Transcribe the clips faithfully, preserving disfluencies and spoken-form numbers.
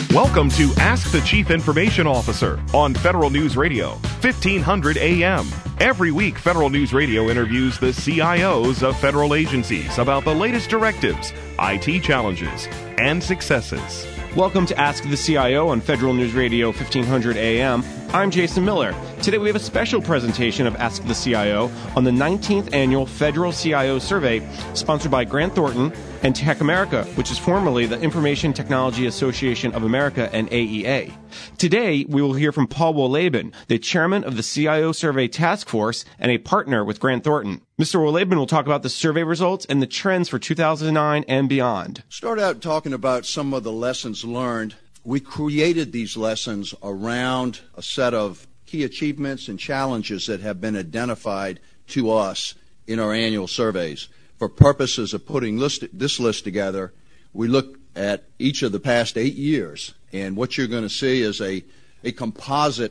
Welcome to Ask the Chief Information Officer on Federal News Radio, fifteen hundred A M. Every week, Federal News Radio interviews the C I Os of federal agencies about the latest directives, I T challenges, and successes. Welcome to Ask the C I O on Federal News Radio, fifteen hundred A M. I'm Jason Miller. Today we have a special presentation of Ask the C I O on the nineteenth Annual Federal C I O Survey, sponsored by Grant Thornton and Tech America, which is formerly the Information Technology Association of America and A E A. Today, we will hear from Paul Wohlleben, the chairman of the C I O Survey Task Force and a partner with Grant Thornton. Mister Wohlleben will talk about the survey results and the trends for two thousand nine and beyond. Start out talking about some of the lessons learned. We created these lessons around a set of key achievements and challenges that have been identified to us in our annual surveys. For purposes of putting list, this list together, we look at each of the past eight years, and what you're going to see is a, a composite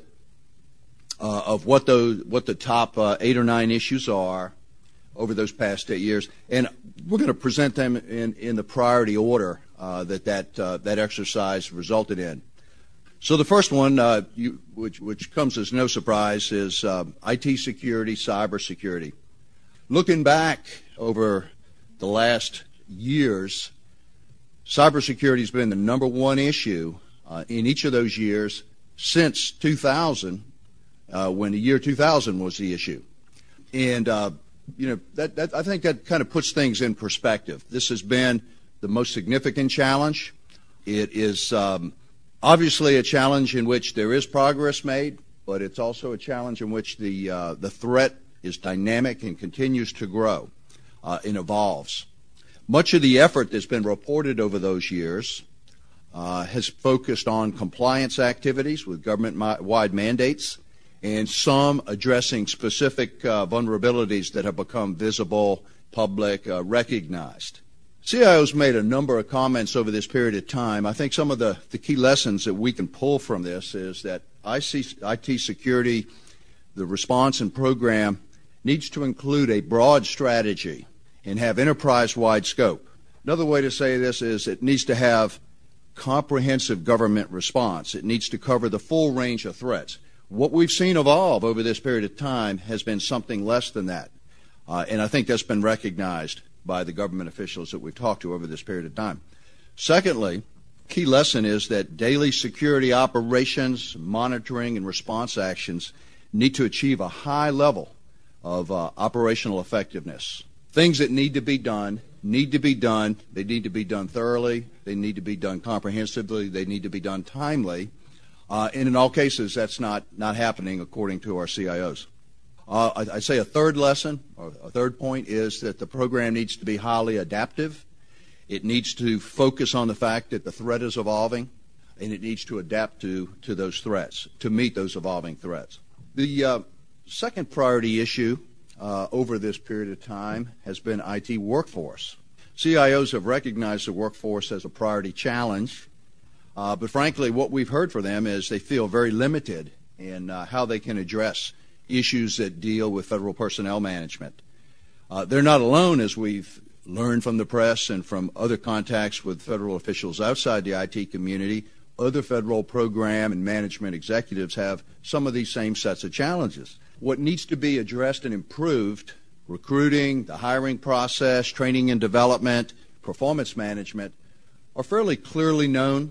uh, of what those what the top uh, eight or nine issues are over those past eight years, and we're going to present them in, in the priority order uh, that that uh, that exercise resulted in. So the first one, uh, you, which which comes as no surprise, is uh, I T security, cyber security. Looking back over the last years, cybersecurity has been the number one issue uh, in each of those years since two thousand, uh, when the year two thousand was the issue. And, uh, you know, that, that, I think that kind of puts things in perspective. This has been the most significant challenge. It is um, obviously a challenge in which there is progress made, but it's also a challenge in which the, uh, the threat is dynamic and continues to grow uh, and evolves. Much of the effort that's been reported over those years uh, has focused on compliance activities with government-wide mandates, and some addressing specific uh, vulnerabilities that have become visible, public, uh, recognized. C I Os made a number of comments over this period of time. I think some of the, the key lessons that we can pull from this is that I T security, the response and program, needs to include a broad strategy and have enterprise-wide scope. Another way to say this is it needs to have comprehensive government response. It needs to cover the full range of threats. What we've seen evolve over this period of time has been something less than that, uh, and I think that's been recognized by the government officials that we've talked to over this period of time. Secondly, key lesson is that daily security operations, monitoring, and response actions need to achieve a high level of uh, operational effectiveness. Things that need to be done need to be done. They need to be done thoroughly. They need to be done comprehensively. They need to be done timely. Uh, and in all cases, that's not, not happening according to our C I Os. Uh, I, I'd say a third lesson, or a third point, is that the program needs to be highly adaptive. It needs to focus on the fact that the threat is evolving, and it needs to adapt to, to those threats, to meet those evolving threats. The uh, second priority issue uh, over this period of time has been I T workforce. C I Os have recognized the workforce as a priority challenge, uh, but frankly, what we've heard from them is they feel very limited in uh, how they can address issues that deal with federal personnel management. Uh, they're not alone, as we've learned from the press and from other contacts with federal officials outside the I T community. Other federal program and management executives have some of these same sets of challenges. What needs to be addressed and improved, recruiting, the hiring process, training and development, performance management, are fairly clearly known,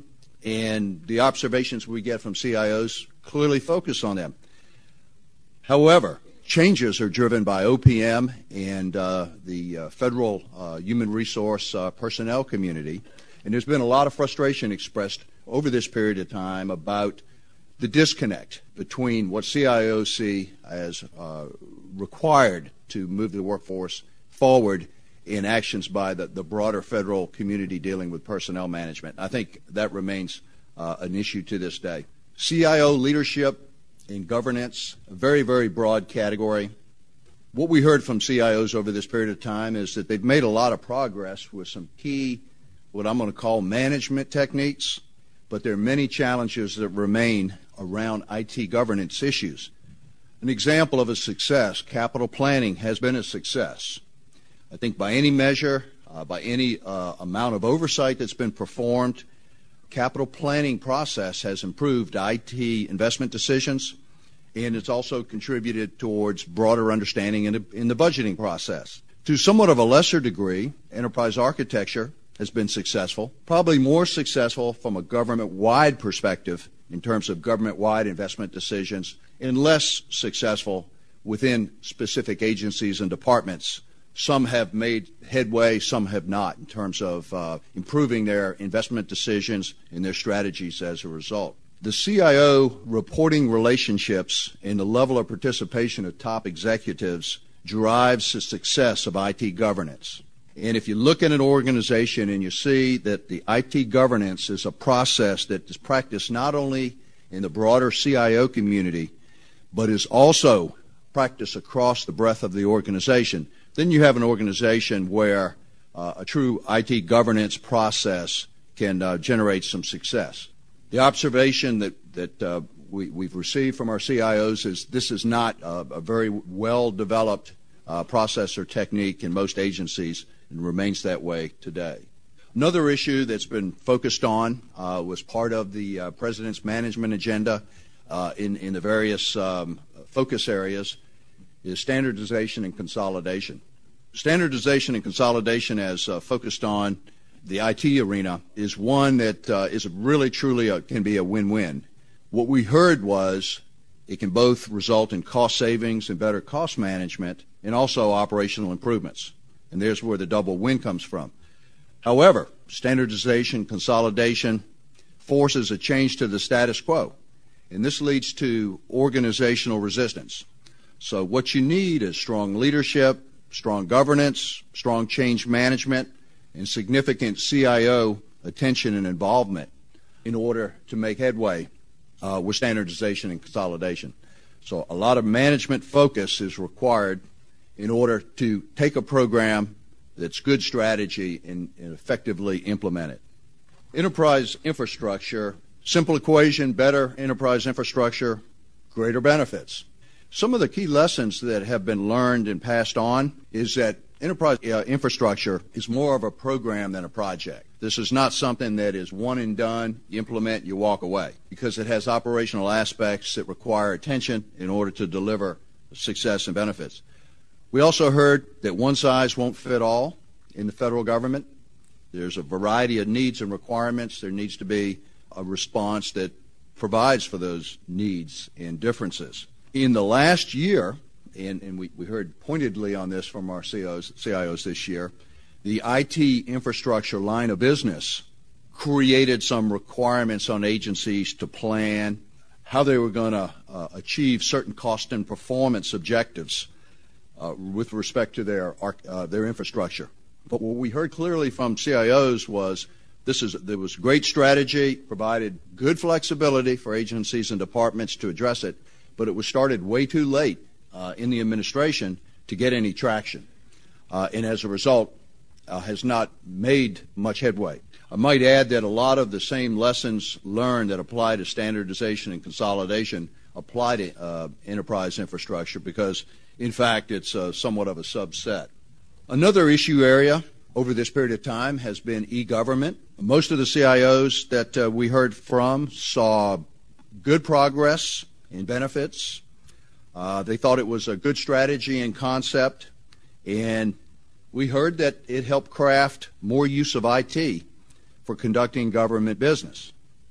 and the observations we get from C I Os clearly focus on them. However, changes are driven by O P M and uh, the uh, federal uh, human resource uh, personnel community, and there's been a lot of frustration expressed over this period of time about the disconnect between what C I Os see as uh, required to move the workforce forward in actions by the, the broader federal community dealing with personnel management. I think that remains uh, an issue to this day. C I O leadership and governance, a very, very broad category. What we heard from C I Os over this period of time is that they've made a lot of progress with some key, what I'm going to call management techniques, but there are many challenges that remain around I T governance issues. An example of a success, capital planning has been a success. I think by any measure, uh, by any uh, amount of oversight that's been performed, capital planning process has improved I T investment decisions, and it's also contributed towards broader understanding in the, in the budgeting process. To somewhat of a lesser degree, enterprise architecture has been successful, probably more successful from a government-wide perspective in terms of government-wide investment decisions, and less successful within specific agencies and departments. Some have made headway, some have not, in terms of uh, improving their investment decisions and their strategies as a result. The C I O reporting relationships and the level of participation of top executives drives the success of I T governance. And if you look at an organization and you see that the I T governance is a process that is practiced not only in the broader C I O community, but is also practiced across the breadth of the organization, then you have an organization where uh, a true I T governance process can uh, generate some success. The observation that, that uh, we, we've received from our C I Os is this is not a, a very well-developed uh, process or technique in most agencies, and remains that way today. Another issue that's been focused on uh, was part of the uh, President's management agenda uh, in, in the various um, focus areas is standardization and consolidation. Standardization and consolidation, as uh, focused on the I T arena, is one that uh, is really truly a, can be a win-win. What we heard was it can both result in cost savings and better cost management and also operational improvements. And there's where the double win comes from. However, standardization, consolidation forces a change to the status quo, and this leads to organizational resistance. So what you need is strong leadership, strong governance, strong change management, and significant C I O attention and involvement in order to make headway uh, with standardization and consolidation. So a lot of management focus is required in order to take a program that's good strategy and, and effectively implement it. Enterprise infrastructure, simple equation, better enterprise infrastructure, greater benefits. Some of the key lessons that have been learned and passed on is that enterprise uh, infrastructure is more of a program than a project. This is not something that is one and done, you implement, you walk away, because it has operational aspects that require attention in order to deliver success and benefits. We also heard that one size won't fit all in the federal government. There's a variety of needs and requirements. There needs to be a response that provides for those needs and differences. In the last year, and, and we, we heard pointedly on this from our C I Os, C I Os this year, the I T infrastructure line of business created some requirements on agencies to plan how they were going to uh, achieve certain cost and performance objectives uh, with respect to their uh, their infrastructure. But what we heard clearly from C I Os was this is there was great strategy, provided good flexibility for agencies and departments to address it, but it was started way too late uh, in the administration to get any traction, uh, and as a result, uh, has not made much headway. I might add that a lot of the same lessons learned that apply to standardization and consolidation apply to uh, enterprise infrastructure because, in fact, it's uh, somewhat of a subset. Another issue area over this period of time has been e-government. Most of the C I Os that uh, we heard from saw good progress in benefits. Uh, they thought it was a good strategy and concept, and we heard that it helped craft more use of I T for conducting government business.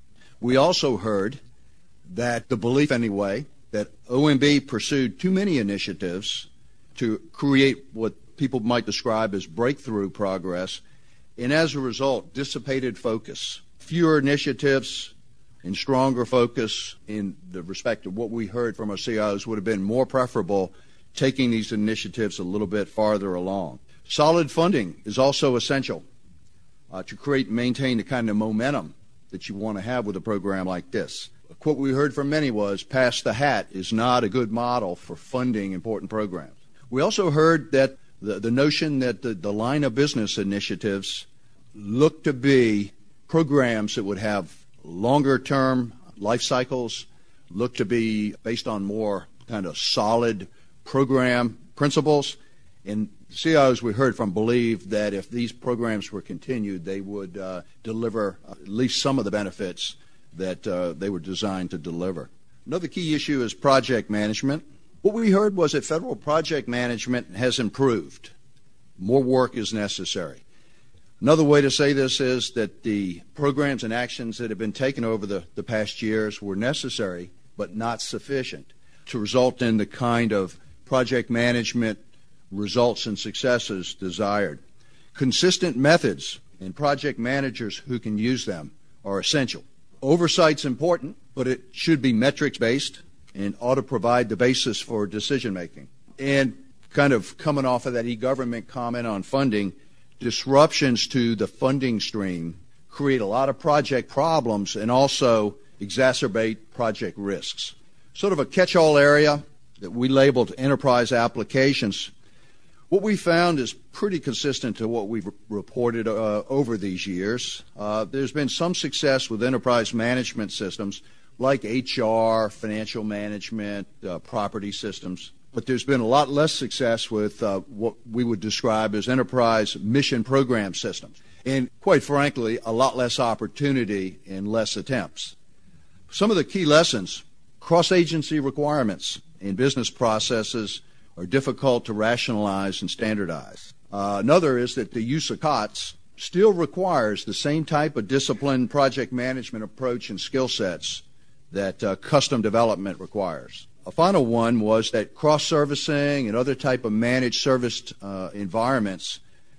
We also heard that the belief, anyway, that O M B pursued too many initiatives to create what people might describe as breakthrough progress, and as a result, dissipated focus. Fewer initiatives and stronger focus in the respect of what we heard from our C I Os would have been more preferable, taking these initiatives a little bit farther along. Solid funding is also essential uh, to create and maintain the kind of momentum that you want to have with a program like this. A quote we heard from many was, pass the hat is not a good model for funding important programs. We also heard that the, the notion that the, the line of business initiatives look to be programs that would have longer term life cycles, look to be based on more kind of solid program principles, And C I Os we heard from believed that if these programs were continued, they would uh, deliver at least some of the benefits that uh, they were designed to deliver. Another key issue is project management. What we heard was that federal project management has improved. More work is necessary. Another way to say this is that the programs and actions that have been taken over the, the past years were necessary but not sufficient to result in the kind of project management results and successes desired. Consistent methods and project managers who can use them are essential. Oversight's important, but it should be metrics-based and ought to provide the basis for decision-making. And kind of coming off of that e-government comment on funding, disruptions to the funding stream create a lot of project problems and also exacerbate project risks. Sort of a catch-all area that we labeled enterprise applications. What we found is pretty consistent to what we've reported uh, over these years. Uh, there's been some success with enterprise management systems like H R, financial management, uh, property systems, but there's been a lot less success with uh, what we would describe as enterprise mission program systems, and quite frankly, a lot less opportunity and less attempts. Some of the key lessons: cross-agency requirements in business processes are difficult to rationalize and standardize. Uh, another is that the use of C O T S still requires the same type of disciplined project management approach and skill sets that uh, custom development requires. A final one was that cross-servicing and other type of managed service uh, environments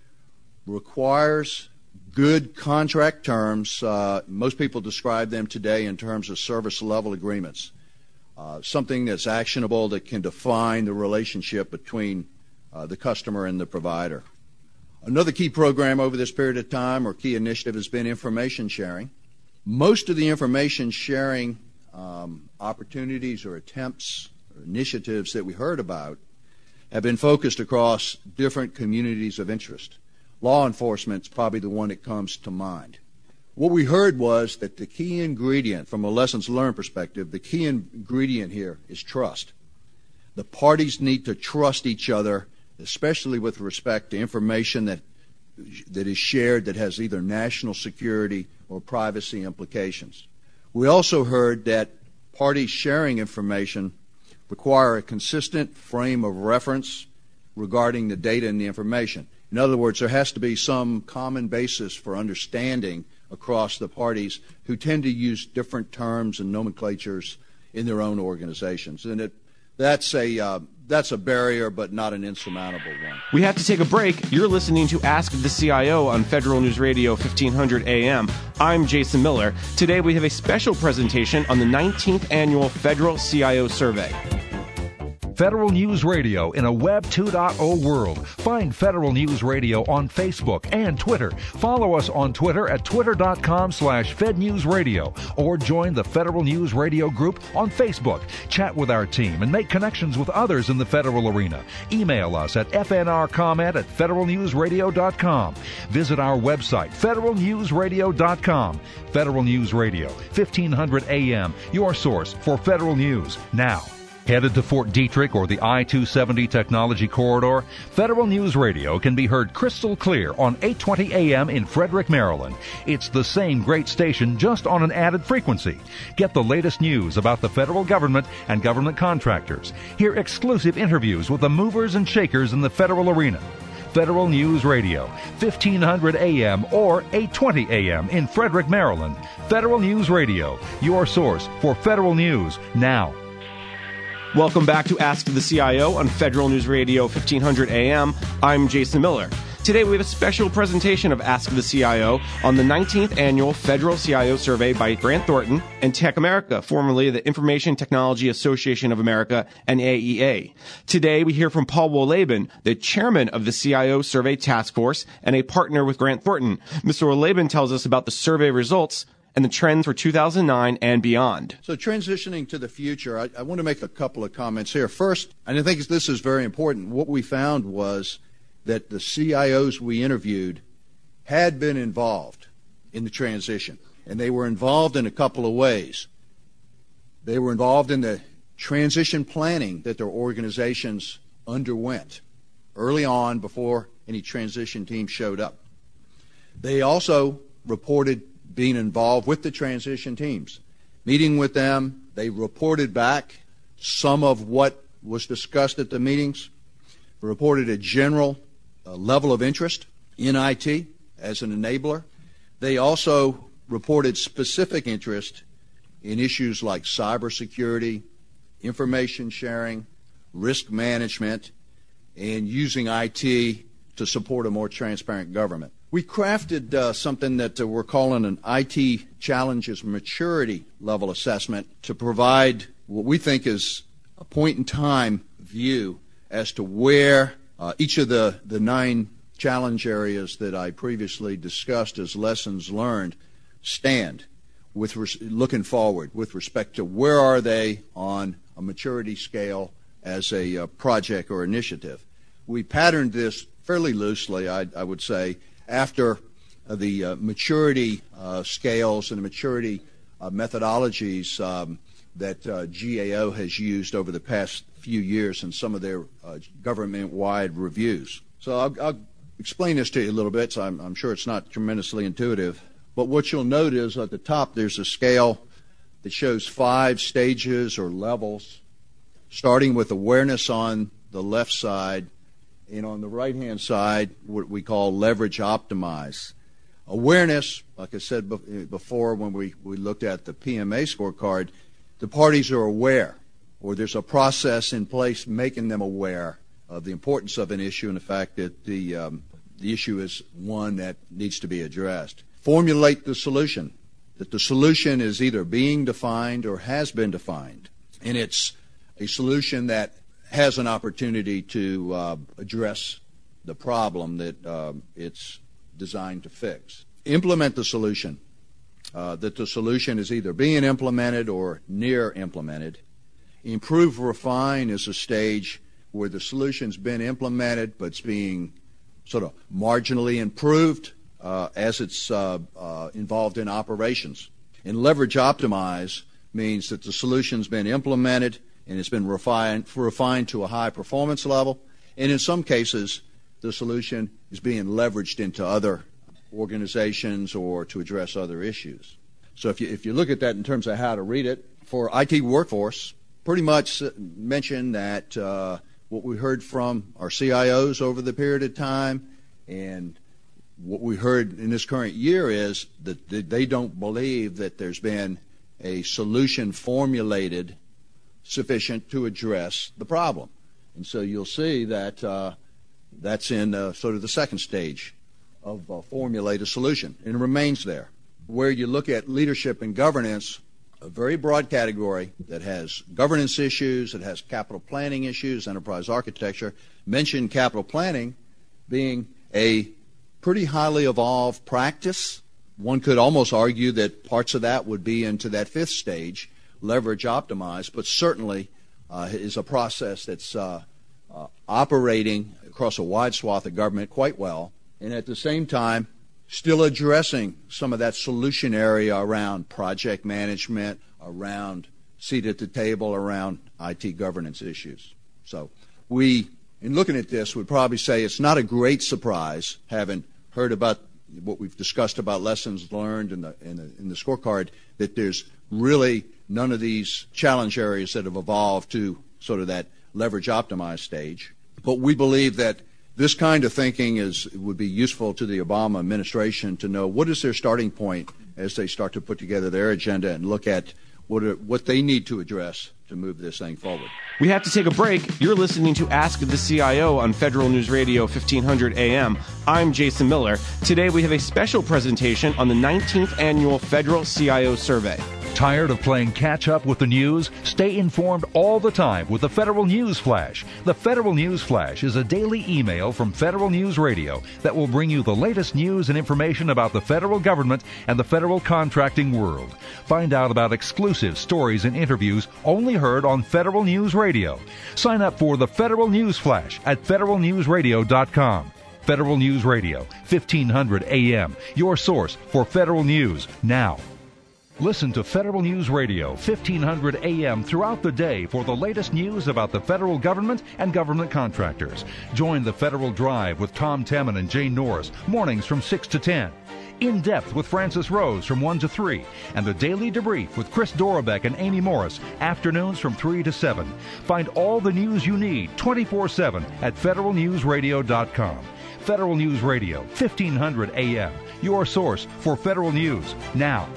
requires good contract terms. Uh, most people describe them today in terms of service level agreements. Uh, something that's actionable that can define the relationship between uh, the customer and the provider. Another key program over this period of time or key initiative has been information sharing. Most of the information sharing um, opportunities or attempts or initiatives that we heard about have been focused across different communities of interest. Law enforcement is probably the one that comes to mind. What we heard was that the key ingredient, from a lessons learned perspective, the key ingredient here is trust. The parties need to trust each other, especially with respect to information that that is shared that has either national security or privacy implications. We also heard that parties sharing information require a consistent frame of reference regarding the data and the information. In other words, there has to be some common basis for understanding across the parties who tend to use different terms and nomenclatures in their own organizations. And it, that's a uh, that's a barrier, but not an insurmountable one. We have to take a break. You're listening to Ask the C I O on Federal News Radio fifteen hundred A M. I'm Jason Miller. Today we have a special presentation on the nineteenth Annual Federal C I O Survey. Federal News Radio in a Web two point oh world. Find Federal News Radio on Facebook and Twitter. Follow us on Twitter at twitter.com slash fednewsradio or join the Federal News Radio group on Facebook. Chat with our team and make connections with others in the federal arena. Email us at f n r comment at federal news radio dot com. Visit our website, federal news radio dot com. Federal News Radio, fifteen hundred A M, your source for federal news now. Headed to Fort Detrick or the I two seventy Technology Corridor? Federal News Radio can be heard crystal clear on eight twenty A M in Frederick, Maryland. It's the same great station, just on an added frequency. Get the latest news about the federal government and government contractors. Hear exclusive interviews with the movers and shakers in the federal arena. Federal News Radio, fifteen hundred A M or eight twenty A M in Frederick, Maryland. Federal News Radio, your source for federal news now. Welcome back to Ask the C I O on Federal News Radio fifteen hundred A M. I'm Jason Miller. Today we have a special presentation of Ask the C I O on the nineteenth Annual Federal C I O Survey by Grant Thornton and Tech America, formerly the Information Technology Association of America and A E A. Today we hear from Paul Wohlleben, the chairman of the C I O Survey Task Force and a partner with Grant Thornton. Mister Wohlleben tells us about the survey results and the trends for two thousand nine and beyond. So transitioning to the future, I, I want to make a couple of comments here. First, and I think this is very important, what we found was that the C I Os we interviewed had been involved in the transition, and they were involved in a couple of ways. They were involved in the transition planning that their organizations underwent early on before any transition team showed up. They also reported being involved with the transition teams, meeting with them. They reported back some of what was discussed at the meetings, reported a general uh, level of interest in I T as an enabler. They also reported specific interest in issues like cybersecurity, information sharing, risk management, and using I T to support a more transparent government. We crafted uh, something that uh, we're calling an I T Challenges Maturity Level Assessment to provide what we think is a point-in-time view as to where uh, each of the, the nine challenge areas that I previously discussed as lessons learned stand with res- looking forward with respect to where are they on a maturity scale as a uh, project or initiative. We patterned this fairly loosely, I, I would say, after uh, the uh, maturity uh, scales and the maturity uh, methodologies um, that uh, G A O has used over the past few years in some of their uh, government-wide reviews. So I'll, I'll explain this to you a little bit. So I'm, I'm sure it's not tremendously intuitive. But what you'll note is at the top there's a scale that shows five stages or levels, starting with awareness on the left side, and on the right-hand side, what we call leverage optimize. Awareness, like I said before when we, we looked at the P M A scorecard, the parties are aware, or there's a process in place making them aware of the importance of an issue and the fact that the, um, the issue is one that needs to be addressed. Formulate the solution, that the solution is either being defined or has been defined, and it's a solution that has an opportunity to uh, address the problem that uh, it's designed to fix. Implement the solution, uh, that the solution is either being implemented or near implemented. Improve, refine is a stage where the solution's been implemented but it's being sort of marginally improved uh, as it's uh, uh, involved in operations. And leverage optimize means that the solution's been implemented and it's been refined, refined to a high performance level. And in some cases, the solution is being leveraged into other organizations or to address other issues. So if you, if you look at that in terms of how to read it, for I T workforce, pretty much mention that uh, what we heard from our C I Os over the period of time and what we heard in this current year is that they don't believe that there's been a solution formulated sufficient to address the problem. And so you'll see that uh, that's in uh, sort of the second stage of uh, formulate a solution, and it remains there. Where you look at leadership and governance, a very broad category that has governance issues, it has capital planning issues, enterprise architecture. Mention capital planning being a pretty highly evolved practice. One could almost argue that parts of that would be into that fifth stage, leverage optimize, but certainly uh, is a process that's uh, uh, operating across a wide swath of government quite well, and at the same time still addressing some of that solution area around project management, around seat at the table, around I T governance issues. So we, in looking at this, would probably say it's not a great surprise, having heard about what we've discussed about lessons learned in the, in the, in the scorecard, that there's really none of these challenge areas that have evolved to sort of that leverage optimized stage. But we believe that this kind of thinking is would be useful to the Obama administration to know what is their starting point as they start to put together their agenda and look at what are, what they need to address to move this thing forward. We have to take a break. You're listening to Ask the C I O on Federal News Radio fifteen hundred A M. I'm Jason Miller. Today we have a special presentation on the nineteenth Annual Federal C I O Survey. Tired of playing catch-up with the news? Stay informed all the time with the Federal News Flash. The Federal News Flash is a daily email from Federal News Radio that will bring you the latest news and information about the federal government and the federal contracting world. Find out about exclusive stories and interviews only heard on Federal News Radio. Sign up for the Federal News Flash at federal news radio dot com. Federal News Radio, fifteen hundred A M, your source for federal news now. Listen to Federal News Radio, fifteen hundred A M throughout the day for the latest news about the federal government and government contractors. Join the Federal Drive with Tom Temin and Jane Norris, mornings from six to ten. In Depth with Francis Rose from one to three. And the Daily Debrief with Chris Dorbeck and Amy Morris, afternoons from three to seven. Find all the news you need twenty-four seven at federal news radio dot com. Federal News Radio, fifteen hundred A M, your source for federal news now.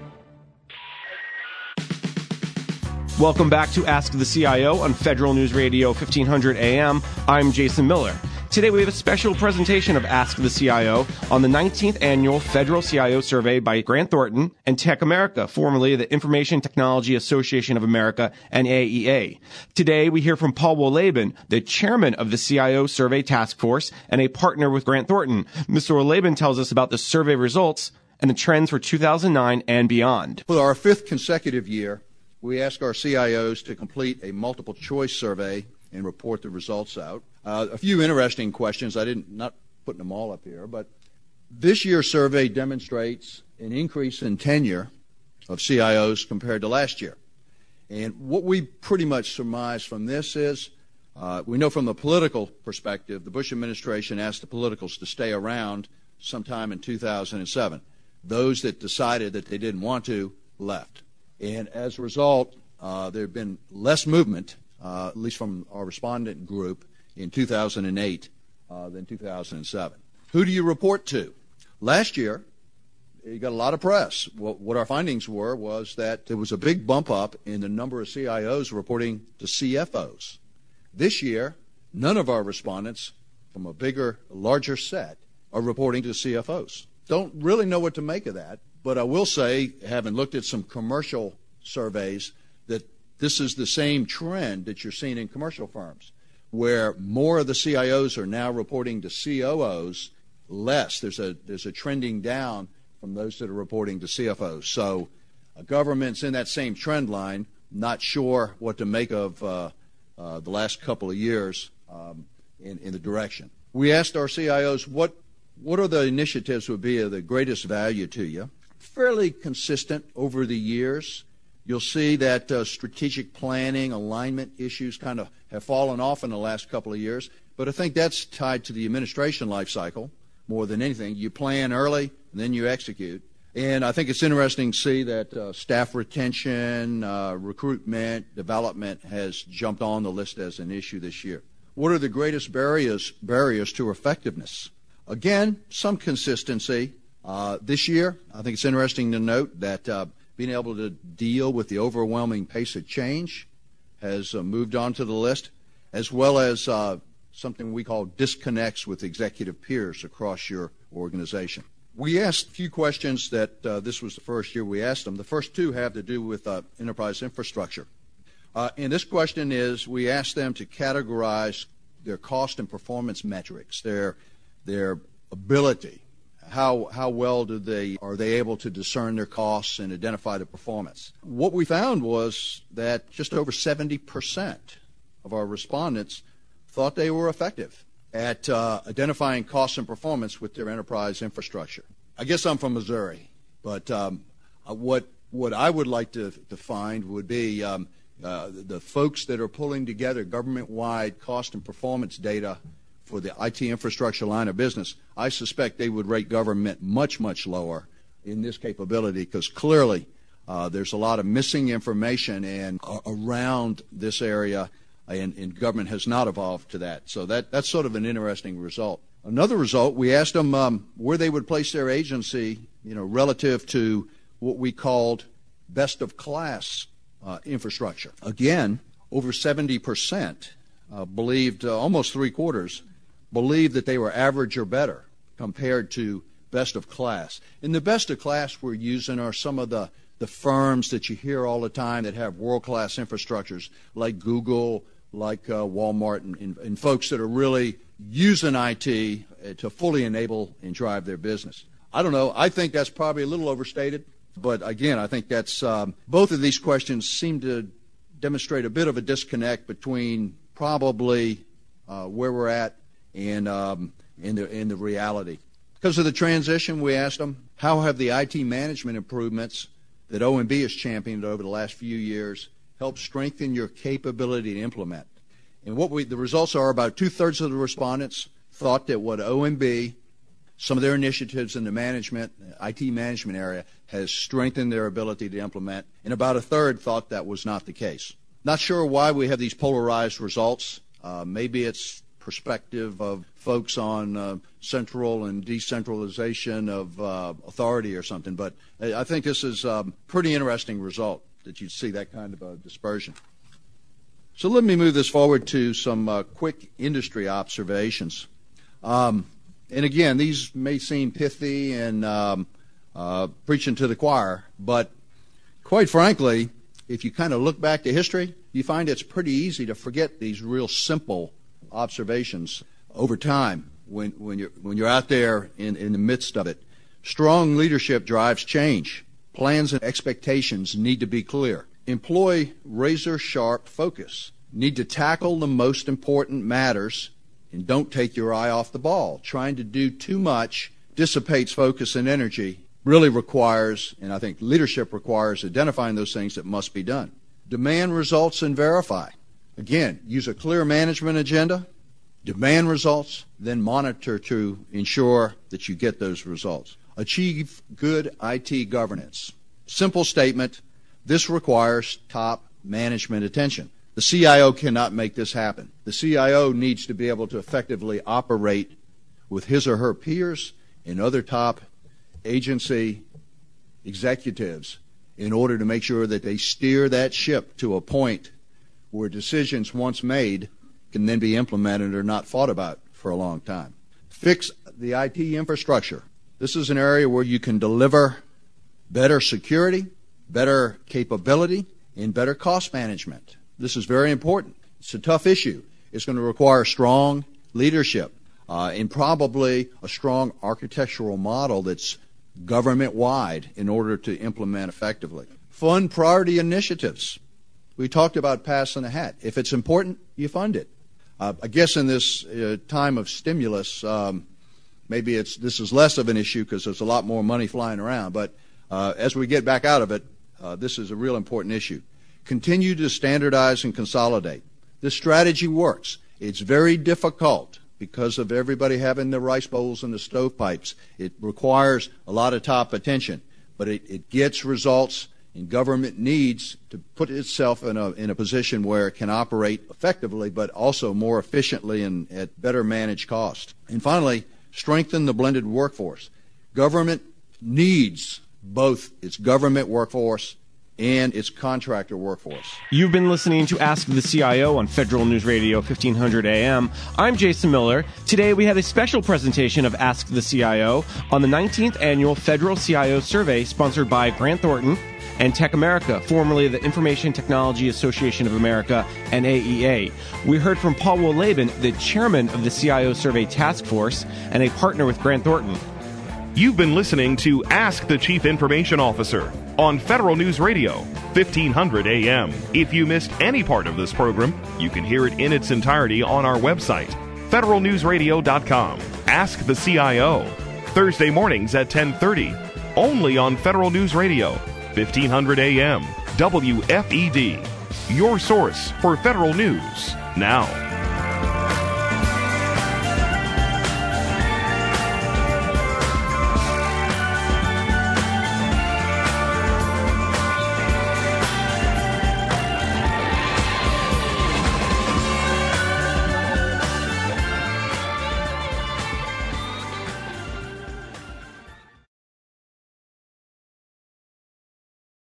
Welcome back to Ask the C I O on Federal News Radio fifteen hundred A M. I'm Jason Miller. Today we have a special presentation of Ask the C I O on the nineteenth Annual Federal C I O Survey by Grant Thornton and Tech America, formerly the Information Technology Association of America and A E A. Today we hear from Paul Wohlleben, the chairman of the C I O Survey Task Force and a partner with Grant Thornton. Mister Wohlleben tells us about the survey results and the trends for two thousand nine and beyond. For our fifth consecutive year, we ask our C I Os to complete a multiple choice survey and report the results out. Uh, a few interesting questions. I didn't, not putting them all up here, but this year's survey demonstrates an increase in tenure of C I Os compared to last year. And what we pretty much surmise from this is, uh, we know from the political perspective, the Bush administration asked the politicals to stay around sometime in two thousand seven. Those that decided that they didn't want to left. And as a result, uh, there have been less movement, uh, at least from our respondent group, in two thousand eight uh, than two thousand seven. Who do you report to? Last year, you got a lot of press. What, what our findings were was that there was a big bump up in the number of C I Os reporting to C F Os. This year, none of our respondents from a bigger, larger set are reporting to C F Os. Don't really know what to make of that. But I will say, having looked at some commercial surveys, that this is the same trend that you're seeing in commercial firms, where more of the C I Os are now reporting to C O Os, less. There's a there's a trending down from those that are reporting to C F Os. So a government's in that same trend line, not sure what to make of uh, uh, the last couple of years um, in, in the direction. We asked our C I Os, what, what are the initiatives would be of the greatest value to you? Fairly consistent over the years. You'll see that uh, strategic planning, alignment issues kind of have fallen off in the last couple of years, but I think that's tied to the administration life cycle more than anything. You plan early, and then you execute. And I think it's interesting to see that uh, staff retention, uh, recruitment, development has jumped on the list as an issue this year. What are the greatest barriers, barriers to effectiveness? Again, some consistency. Uh, this year, I think it's interesting to note that uh, being able to deal with the overwhelming pace of change has uh, moved on to the list, as well as uh, something we call disconnects with executive peers across your organization. We asked a few questions that uh, this was the first year we asked them. The first two have to do with uh, enterprise infrastructure. Uh, and this question is, we asked them to categorize their cost and performance metrics, their, their ability. How, how well do they, are they able to discern their costs and identify the performance? What we found was that just over seventy percent of our respondents thought they were effective at uh, identifying costs and performance with their enterprise infrastructure. I guess I'm from Missouri, but um, what, what I would like to, to find would be um, uh, the folks that are pulling together government-wide cost and performance data for the I T infrastructure line of business. I suspect they would rate government much, much lower in this capability, because clearly uh, there's a lot of missing information and uh, around this area, and, and government has not evolved to that. So that, that's sort of an interesting result. Another result, we asked them um, where they would place their agency, you know, relative to what we called best of class uh, infrastructure. Again, over seventy percent uh, believed, uh, almost three quarters, believed that they were average or better compared to best of class. In the best of class we're using are some of the, the firms that you hear all the time that have world-class infrastructures, like Google, like uh, Walmart, and, and, and folks that are really using I T to fully enable and drive their business. I don't know. I think that's probably a little overstated, but again, I think that's um, both of these questions seem to demonstrate a bit of a disconnect between probably uh, where we're at and um, in the in the reality. Because of the transition, we asked them, how have the I T management improvements that O M B has championed over the last few years help strengthen your capability to implement. And what we, the results are, about two-thirds of the respondents thought that what O M B, some of their initiatives in the management, I T management area, has strengthened their ability to implement, and about a third thought that was not the case. Not sure why we have these polarized results. Uh, maybe it's perspective of folks on uh, central and decentralization of uh, authority or something, but I think this is a um, pretty interesting result that you see that kind of a dispersion. So let me move this forward to some uh, quick industry observations. Um, and again, these may seem pithy and um, uh, preaching to the choir, but quite frankly, if you kind of look back to history, you find it's pretty easy to forget these real simple observations over time when, when, you're, when you're out there in, in the midst of it. Strong leadership drives change. Plans and expectations need to be clear. Employ razor-sharp focus. Need to tackle the most important matters and don't take your eye off the ball. Trying to do too much dissipates focus and energy. Really requires, and I think leadership requires, identifying those things that must be done. Demand results and verify. Again, use a clear management agenda, demand results, then monitor to ensure that you get those results. Achieve good I T governance. Simple statement, this requires top management attention. The C I O cannot make this happen. The C I O needs to be able to effectively operate with his or her peers and other top agency executives in order to make sure that they steer that ship to a point where decisions once made can then be implemented or not fought about for a long time. Fix the I T infrastructure. This is an area where you can deliver better security, better capability, and better cost management. This is very important. It's a tough issue. It's going to require strong leadership uh, and probably a strong architectural model that's government-wide in order to implement effectively. Fund priority initiatives. We talked about passing a hat. If it's important, you fund it. Uh, I guess in this uh, time of stimulus, um, maybe it's this is less of an issue because there's a lot more money flying around. But uh, as we get back out of it, uh, this is a real important issue. Continue to standardize and consolidate. This strategy works. It's very difficult because of everybody having the rice bowls and the stovepipes. It requires a lot of top attention, but it, it gets results. And government needs to put itself in a, in a position where it can operate effectively, but also more efficiently and at better managed cost. And finally, strengthen the blended workforce. Government needs both its government workforce and its contractor workforce. You've been listening to Ask the C I O on Federal News Radio fifteen hundred A M. I'm Jason Miller. Today we have a special presentation of Ask the C I O on the nineteenth Annual Federal C I O Survey sponsored by Grant Thornton and Tech America, formerly the Information Technology Association of America, and A E A. We heard from Paul Wohlleben, the chairman of the C I O Survey Task Force and a partner with Grant Thornton. You've been listening to Ask the Chief Information Officer on Federal News Radio, fifteen hundred A M. If you missed any part of this program, you can hear it in its entirety on our website, federal news radio dot com. Ask the C I O, Thursday mornings at ten thirty, only on Federal News Radio, fifteen hundred A M, W F E D. Your source for federal news now.